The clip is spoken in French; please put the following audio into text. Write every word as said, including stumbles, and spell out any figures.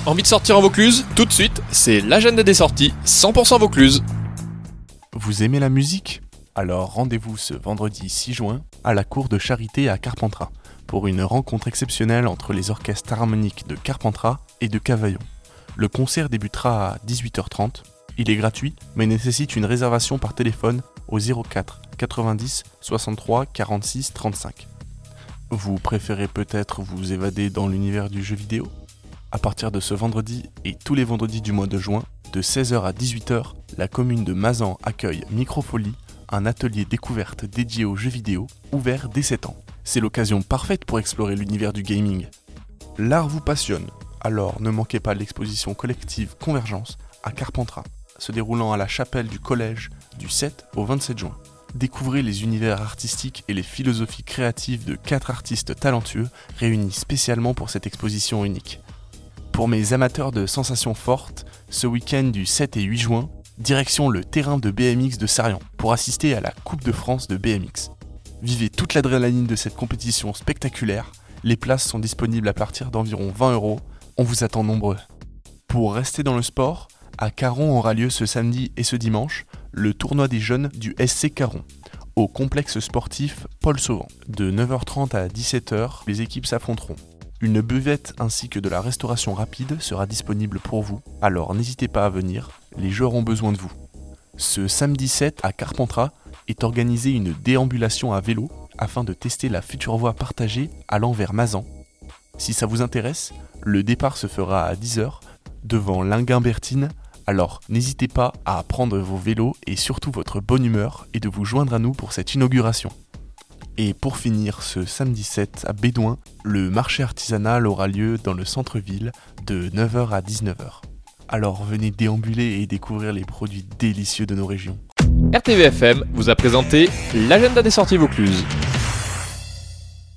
Envie de sortir en Vaucluse? Tout de suite, c'est l'agenda des sorties cent pour cent Vaucluse. Vous aimez la musique? Alors rendez-vous ce vendredi six juin à la cour de Charité à Carpentras pour une rencontre exceptionnelle entre les orchestres harmoniques de Carpentras et de Cavaillon. Le concert débutera à dix-huit heures trente. Il est gratuit, mais nécessite une réservation par téléphone au zéro quatre quatre-vingt-dix soixante-trois quarante-six trente-cinq. Vous préférez peut-être vous évader dans l'univers du jeu vidéo? À partir de ce vendredi et tous les vendredis du mois de juin, de seize heures à dix-huit heures, la commune de Mazan accueille Microfolie, un atelier découverte dédié aux jeux vidéo, ouvert dès sept ans. C'est l'occasion parfaite pour explorer l'univers du gaming. L'art vous passionne, alors ne manquez pas l'exposition collective Convergence à Carpentras, se déroulant à la chapelle du collège du sept au vingt-sept juin. Découvrez les univers artistiques et les philosophies créatives de quatre artistes talentueux réunis spécialement pour cette exposition unique. Pour mes amateurs de sensations fortes, ce week-end du sept et huit juin, direction le terrain de B M X de Sarrian pour assister à la Coupe de France de B M X. Vivez toute l'adrénaline de cette compétition spectaculaire. Les places sont disponibles à partir d'environ vingt euros. On vous attend nombreux. Pour rester dans le sport, à Caron aura lieu ce samedi et ce dimanche le tournoi des jeunes du S C Caron au complexe sportif Paul Sauvant. De neuf heures trente à dix-sept heures, les équipes s'affronteront. Une buvette ainsi que de la restauration rapide sera disponible pour vous, alors n'hésitez pas à venir, les joueurs ont besoin de vous. Ce samedi sept à Carpentras est organisée une déambulation à vélo afin de tester la future voie partagée allant vers Mazan. Si ça vous intéresse, le départ se fera à dix heures devant Linguimbertine, alors n'hésitez pas à prendre vos vélos et surtout votre bonne humeur et de vous joindre à nous pour cette inauguration. Et pour finir, ce samedi sept à Bédouin, le marché artisanal aura lieu dans le centre-ville de neuf heures à dix-neuf heures. Alors venez déambuler et découvrir les produits délicieux de nos régions. R T V F M vous a présenté l'agenda des sorties Vaucluse.